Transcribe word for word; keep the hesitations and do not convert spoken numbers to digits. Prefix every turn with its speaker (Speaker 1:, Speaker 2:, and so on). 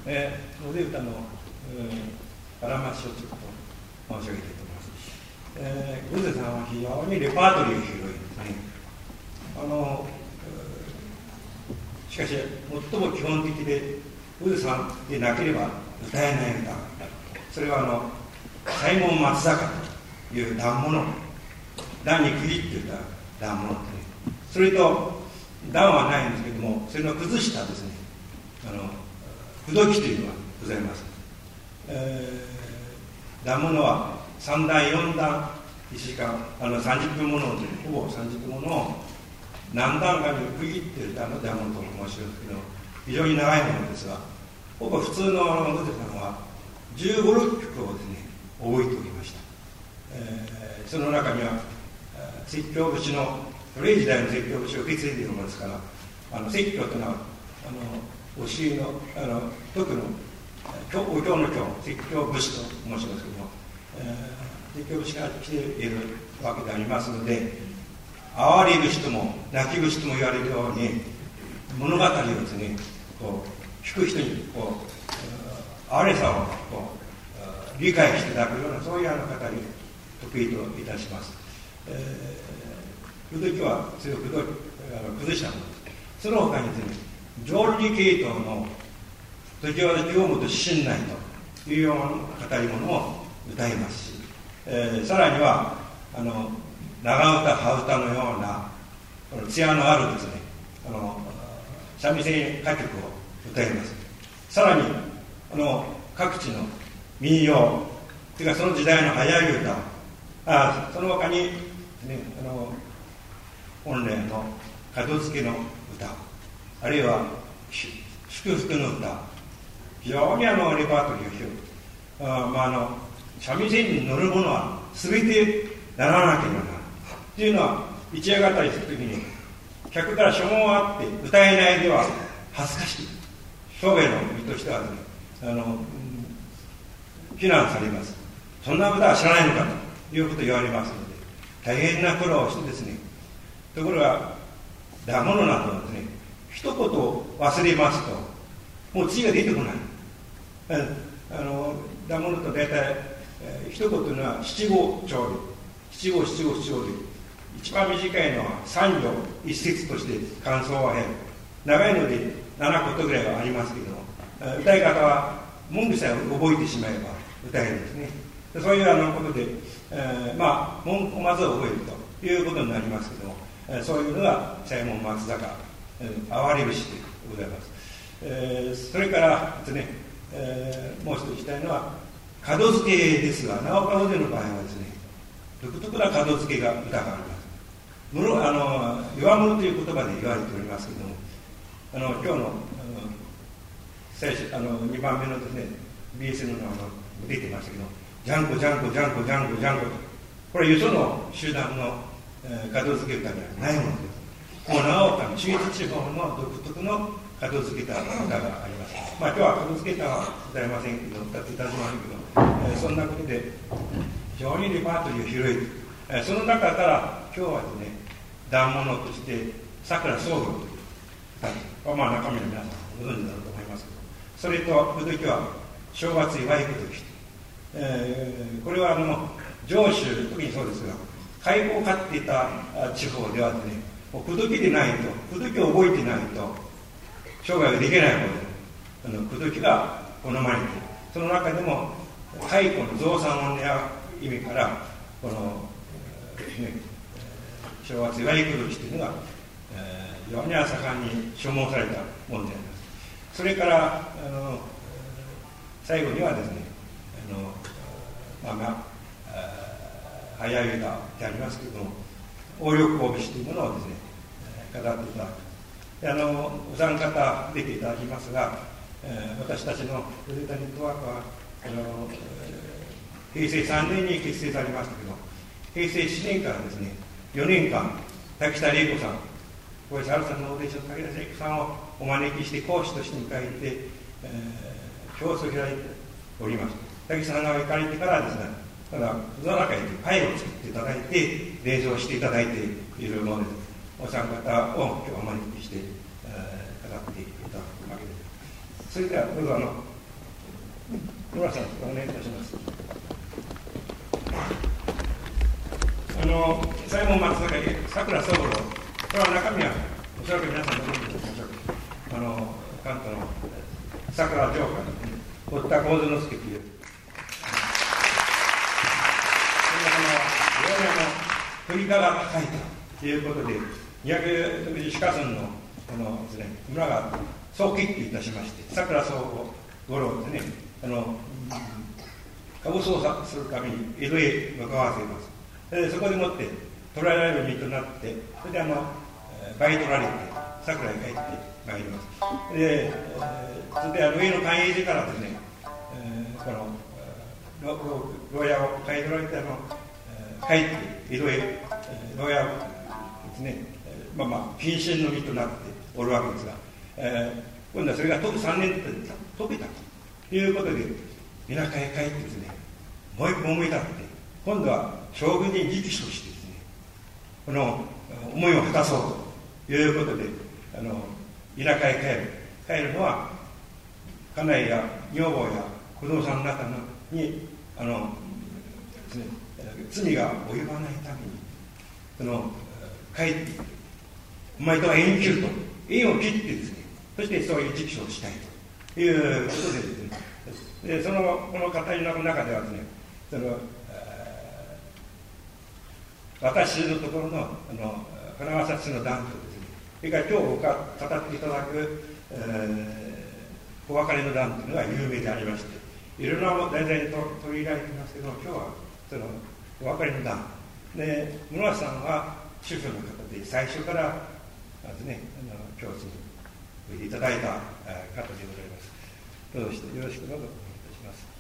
Speaker 1: えー、ので歌の、あらましをちょっと申し上げたいと思います。えー、グゼさんは非常にレパートリーが広いですね。あのしかし最も基本的でグゼさんでなければ歌えない歌、それはあの西門松坂という段物、段に区切っていた段物ですね。それと段はないんですけども、それの崩したですね、あの不動機というのがございます。えー、段物はさん段よん段いちじかんあのさんじゅっぷんものほぼさんじゅっぷんものを何段かに区切っている段の段物と申しますけど、非常に長いものですが、ほぼ普通のグゼさんはじゅうご、ろっきょくをですね覚えておりました。えー、その中には説教節の古い時代の説教節を受け継いでいるものですから、あの説教というのはあの教えのあの徳のお経の経、説教節と申しますけども、えー、説教節が来ているわけでありますので、哀れ節とも泣き節とも言われるように物語をですねこう聞く人にこう哀れさをこう理解していただくような、そういうような方に得意といたします。えー、不動機は強く崩したものです。その他にですね、浄瑠璃系統の時和で清本信内というような語り物を歌いますし、えー、さらにはあの長唄、羽唄のようなこの艶のあるですね、あの三味線歌曲を歌います。さらにあの各地の民謡、それからその時代の早い歌、あその他に、ね、あの本来の門付けの歌、あるいは祝福の歌、非常にあのレパートリーが広い。あ、まあ、あの三味線に乗るものは全てならなければならないというのは、一夜語りするときに客から所望があって歌えないでは恥ずかしい、商売の身としてはですね、あの非難されます。そんなことは知らないのかということを言われますので、大変な苦労をしてですね、ところがだものなどはですね、一言忘れますともう次が出てこない。あのだものと大体、えー、一言というのは七五調で、七五七五七五で一番短いのは三行一節として感想は変、長いので七言ぐらいはありますけども、歌い方は文句さえ覚えてしまえば歌えるんですね。そういうあのことで、えー、まあ文句をまず覚えるということになりますけども、えー、そういうのが西門松坂、えー、哀れ節でございます。えー、それからですね、えー、もう一つしたいのは門付けですが、長岡筆の場合はですね、独特な門付けが歌があります。むろあの弱者という言葉で言われておりますけども、あの今日のあの最初あのにばんめのですね ビーエスエヌ のあの出てましたけど、ジャンコジャンコジャンコジャンコジャンコと、これよその集団の、えー、門付け歌にはないものです。もう長岡の中越地方の独特の門付け歌があります。まあ今日は門付け歌は歌えませんけど、歌っていただきませんけど、えー、そんなことで非常にレパートリーが広い。えー、その中から今日はですね、段物として桜草魚という歌です。まあ中身の皆さんご存知だろうと思いますけど、それと不動機は正月祝いこととして、えー、これはあの上州特にそうですが、開港を飼っていた地方ではですね、不動機でないと、不動機を覚えてないと商売ができないので、不動機が好まれている。その中でも開港の増産を狙う意味からこの、ね、正月祝い不動機というのが、えー、非常に盛んに所望されたものであります。それからあの最後にはですね、あのまあまあ早い歌でありますけれども、応力講節というものをですね語っていただく。であのお三方出ていただきますが、えー、私たちのプレタネットワークはあの平成さんねんに結成されましたけど、平成しちねんからですねよねんかん滝田玲子さん、小林春さんのお弟子の滝田玲子さんをお招きして講師として迎えて、えー、教室を開いております。滝さんが行かれてからですね、ただその中に会を作っていただいて練習をしていただいているものです。お三方を今日お招きして、えー、語っていただくわけです。それではどうぞあの村さん、お願いいたします。あの西門松坂で桜宗五郎、これは中身はおそらく皆さんご存知でしょう。あの関東の桜城下の堀田幸之助という、そんなこの鳥居が高いということで、にひゃくろくじゅうよん村のこのですね、村が総決起いたしまして、桜宗五郎ですね、あの株操作するために江戸へ向かわせます。でそこでもって捕らえられる身となって、それであの買い取られて桜へ帰ってまいります。で、えー、それであの上の寛永寺からですね、えー、この牢屋を買い取られてあの、えー、帰って江戸へ、えー、牢屋をですね、まあまあ謹慎の身となっておるわけですが、えー、今度はそれがさんねんで解けたということで田舎へ帰ってですね、もう一歩思い立って今度は将軍に直訴してですね、この思いを果たそうということで、あの田舎へ帰る帰るのは家内や女房や子供さん方にあのですね、罪が及ばないためにその帰ってお前とは縁を切ると、縁を切ってですね、そしてそういう直訴をしたいということでですね、でそのこの語りの中ではですね、その私のところのあの金川町の団とですね、それから今日語っていただく、えー、お別れの団というのが有名でありまして、いろんな題材に取り入れられていますけど、今日はそのお別れの団で、室橋さんは主婦の方で最初からですね、あの教室においでいただいた方でございます。どうぞよろしくどうぞお願いいたします。